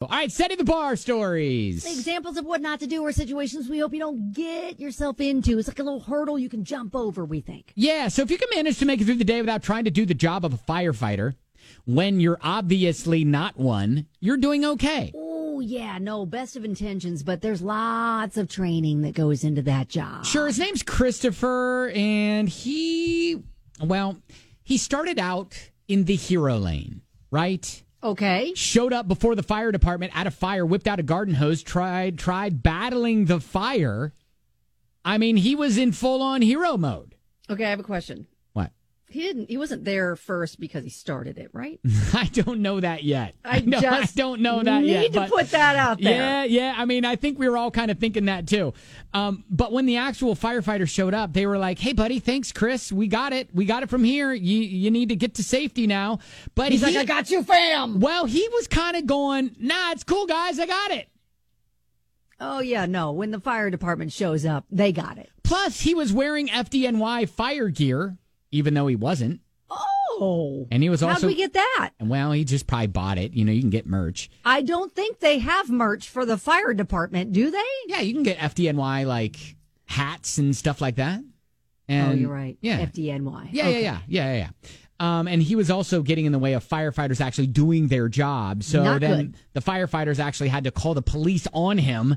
right, setting the bar stories. Examples of what not to do or situations we hope you don't get yourself into. It's like a little hurdle you can jump over, we think. Yeah, so if you can manage to make it through the day without trying to do the job of a firefighter, when you're obviously not one, you're doing okay. Oh, yeah, no, best of intentions, but there's lots of training that goes into that job. Sure, his name's Christopher, and he started out in the hero lane, right? Okay. Showed up before the fire department at a fire, whipped out a garden hose, tried battling the fire. I mean, he was in full-on hero mode. Okay, I have a question. What? He wasn't there first because he started it, right? I don't know that yet. I don't know that yet. Need to put that out there. Yeah. I mean, I think we were all kind of thinking that too. But when the actual firefighters showed up, they were like, "Hey, buddy, thanks, Chris. We got it. We got it from here. You need to get to safety now." But he's like, "I got you, fam." Well, he was kind of going, "Nah, it's cool, guys. I got it." Oh, yeah, no. When the fire department shows up, they got it. Plus, he was wearing FDNY fire gear, even though he wasn't. Oh. And he was also... How'd we get that? Well, he just probably bought it. You know, you can get merch. I don't think they have merch for the fire department, do they? Yeah, you can get FDNY, like, hats and stuff like that. And, you're right. Yeah. FDNY. Yeah, okay. Yeah. And he was also getting in the way of firefighters actually doing their job. So Not then good. the firefighters actually had to call the police on him.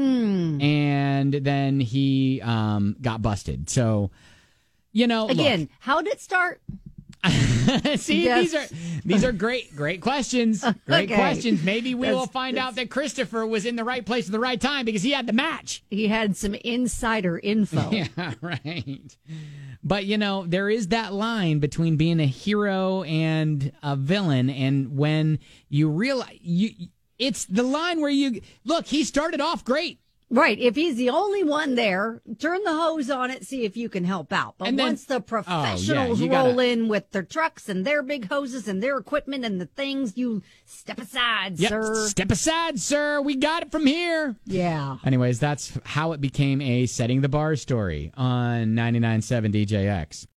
And then he got busted. So, you know, again, look. how did it start? See, Yes. these are great questions. Great Okay. questions. Maybe we will find out that Christopher was in the right place at the right time because he had the match. He had some insider info. Yeah, right. But, you know, there is that line between being a hero and a villain. And when you realize it's the line where look, he started off great. Right. If he's the only one there, turn the hose on it, see if you can help out. But And then- once the professionals you roll gotta- in with their trucks and their big hoses and their equipment and the things, you step aside, Yep. sir. Step aside, sir. We got it from here. Yeah. Anyways, that's how it became a Setting the Bar story on 99.7 DJX.